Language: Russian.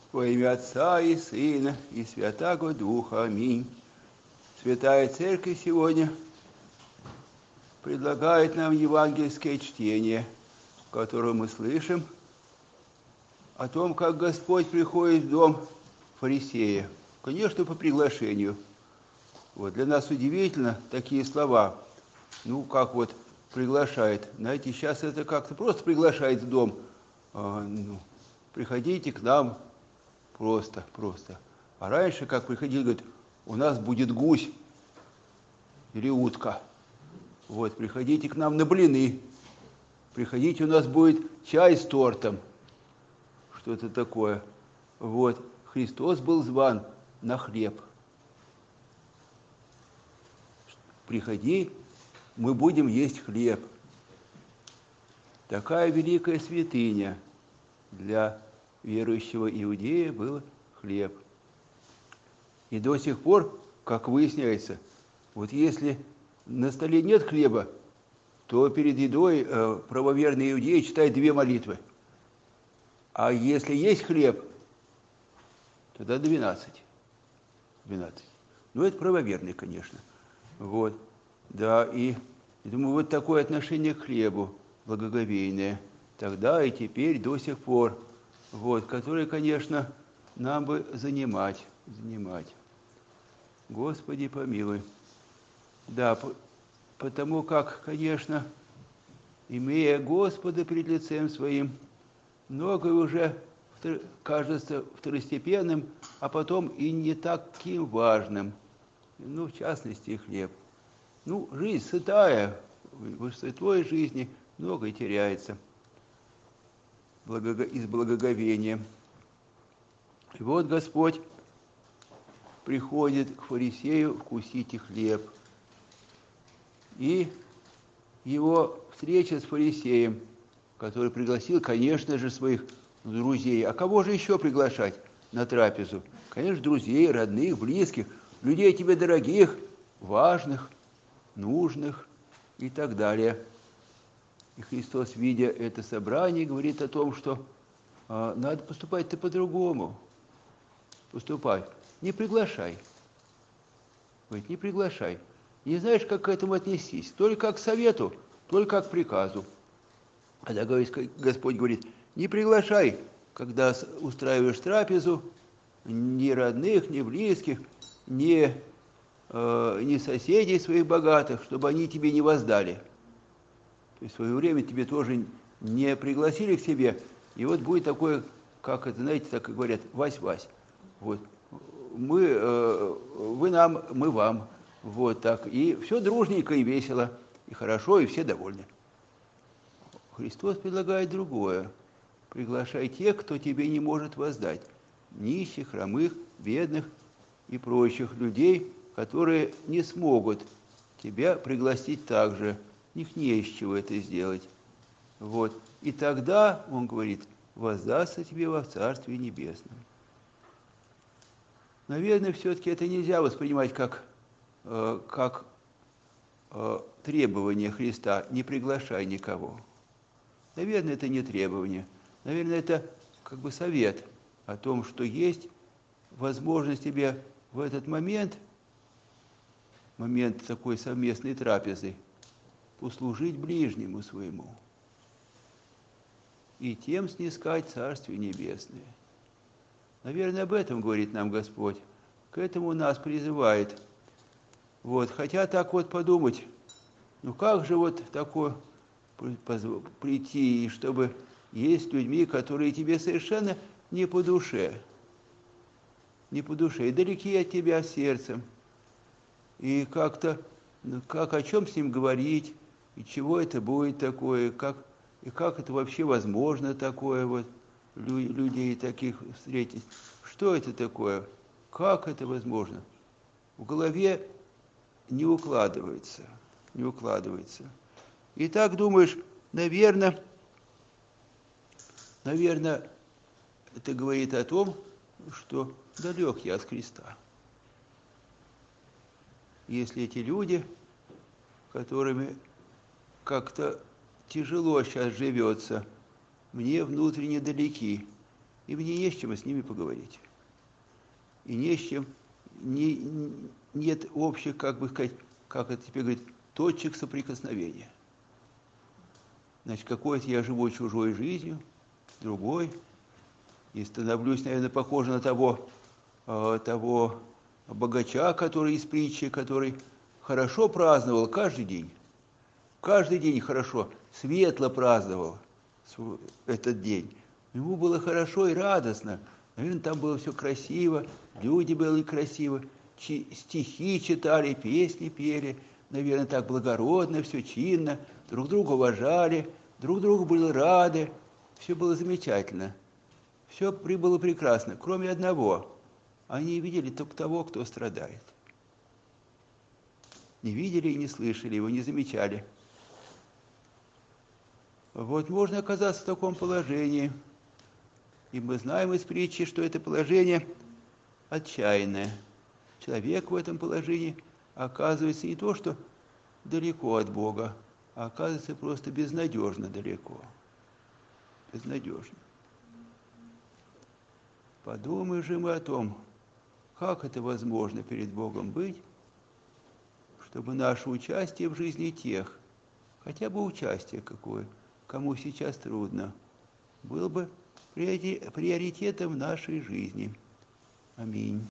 Во имя Отца и Сына и Святаго Духа. Аминь. Святая Церковь сегодня предлагает нам евангельское чтение, в котором мы слышим о том, как Господь приходит в дом фарисея. Конечно, по приглашению. Вот. Для нас удивительно такие слова. Как вот приглашает. Знаете, сейчас это как-то просто приглашает в дом. Приходите к нам. Просто. А раньше, как приходили, говорят, у нас будет гусь или утка. Вот, приходите к нам на блины. Приходите, у нас будет чай с тортом. Что-то такое. Вот, Христос был зван на хлеб. Приходи, мы будем есть хлеб. Такая великая святыня для верующего иудея был хлеб. И до сих пор, как выясняется, вот если на столе нет хлеба, то перед едой правоверный иудей читает 2 молитвы. А если есть хлеб, тогда 12. Это правоверный, конечно. Вот. Да, и думаю, вот такое отношение к хлебу благоговейное. Тогда и теперь до сих пор. Вот, которые, конечно, нам бы занимать. Господи, помилуй. Да, потому как, конечно, имея Господа пред лицем своим, многое уже кажется второстепенным, а потом и не таким важным. В частности, хлеб. Жизнь святая, в святой жизни многое теряется из благоговения. И вот Господь приходит к фарисею вкусить хлеб. И его встреча с фарисеем, который пригласил, конечно же, своих друзей. А кого же еще приглашать на трапезу? Конечно, друзей, родных, близких, людей тебе дорогих, важных, нужных и так далее. И Христос, видя это собрание, говорит о том, что надо поступать-то по-другому. Поступай. Не приглашай. Говорит, не приглашай. Не знаешь, как к этому отнестись. Только как к совету, только как к приказу. Когда Господь говорит, не приглашай, когда устраиваешь трапезу, ни родных, ни близких, ни соседей своих богатых, чтобы они тебе не воздали. То есть в свое время тебе тоже не пригласили к себе, и вот будет такое, как это, знаете, так и говорят, Вась-Вась. Вот. Вы нам, мы вам. Вот так. И все дружненько и весело, и хорошо, и все довольны. Христос предлагает другое. Приглашай тех, кто тебе не может воздать. Нищих, хромых, бедных и прочих людей, которые не смогут тебя пригласить также. У них не из чего это сделать. Вот. И тогда, он говорит, воздастся тебе во Царстве Небесном. Наверное, все-таки это нельзя воспринимать как требование Христа. Не приглашай никого. Наверное, это не требование. Наверное, это как бы совет о том, что есть возможность тебе в этот момент такой совместной трапезы, услужить ближнему своему и тем снискать Царствие Небесное. Наверное, об этом говорит нам Господь. К этому нас призывает. Вот. Хотя так вот подумать, как же вот такое прийти, чтобы есть людьми, которые тебе совершенно не по душе, и далеки от тебя сердцем. И как-то, как о чем с ним говорить, и чего это будет такое, как это вообще возможно такое, вот, людей таких встретить. Что это такое? Как это возможно? В голове не укладывается. И так думаешь, наверное, это говорит о том, что далек я от Христа. Если эти люди, которыми как-то тяжело сейчас живется, мне внутренне далеки, и мне не с чем с ними поговорить. И не с чем, нет общих, как бы сказать, как это теперь говорит, точек соприкосновения. Значит, какой-то я живу чужой жизнью, другой, и становлюсь, наверное, похожим на того богача, который из притчи, который хорошо праздновал каждый день хорошо, светло праздновал этот день. Ему было хорошо и радостно. Наверное, там было все красиво, люди были красивы, стихи читали, песни пели, наверное, так благородно, все чинно, друг друга уважали, друг другу были рады, все было замечательно. Все было прекрасно, кроме одного. Они видели только того, кто страдает. Не видели и не слышали его, не замечали. Вот можно оказаться в таком положении. И мы знаем из притчи, что это положение отчаянное. Человек в этом положении оказывается не то, что далеко от Бога, а оказывается просто безнадежно далеко. Безнадежно. Подумаем же мы о том, как это возможно перед Богом быть, чтобы наше участие в жизни тех, хотя бы участие какое, кому сейчас трудно, было бы приоритетом в нашей жизни. Аминь.